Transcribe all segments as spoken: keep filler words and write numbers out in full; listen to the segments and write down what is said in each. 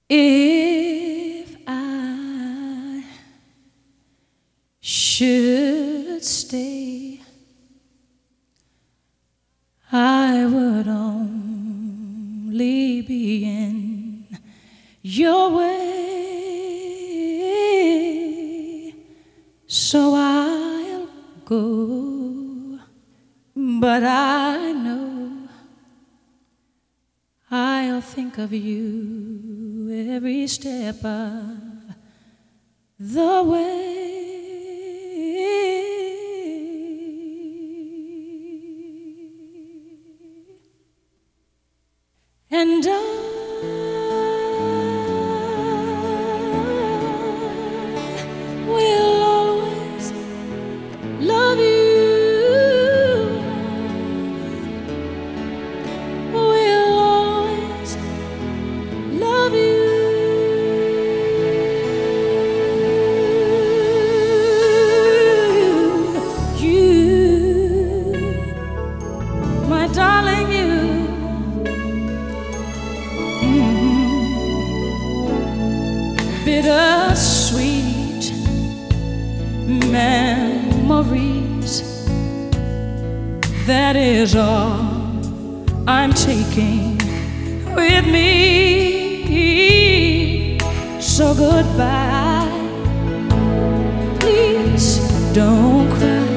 If I should stay, I would only be in your way, so I'll go, but I know I'll think of you every step of the way. And I will always love you. Will always love you. You, my darling, you. Bittersweet memories, that is all I'm taking with me. So goodbye, please don't cry.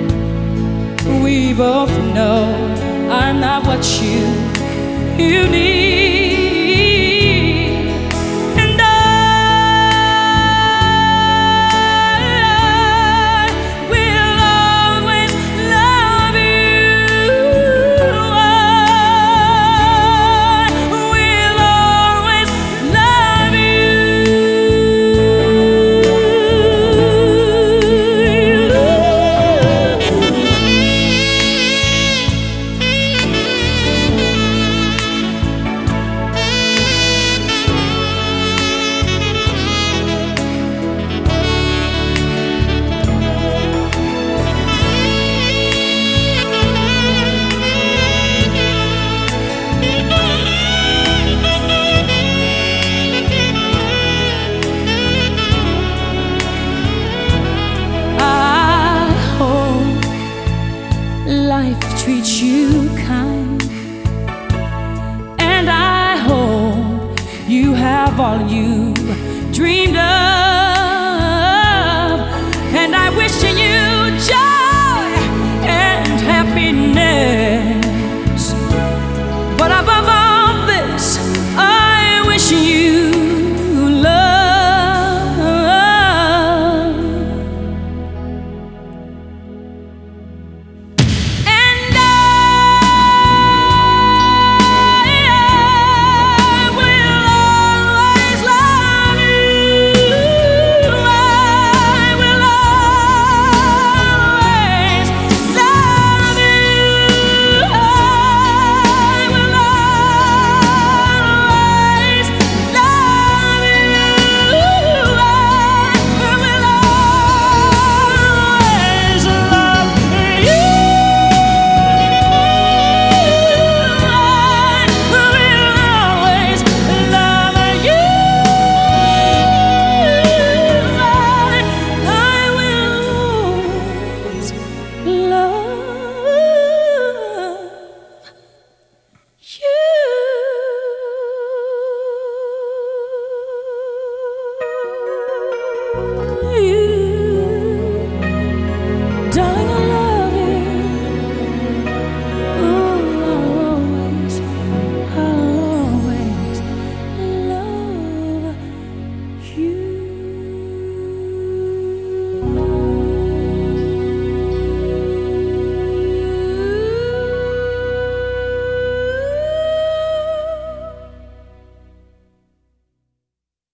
We both know I'm not what you, you need. Life treats you kind, and I hope you have all you dreamed of.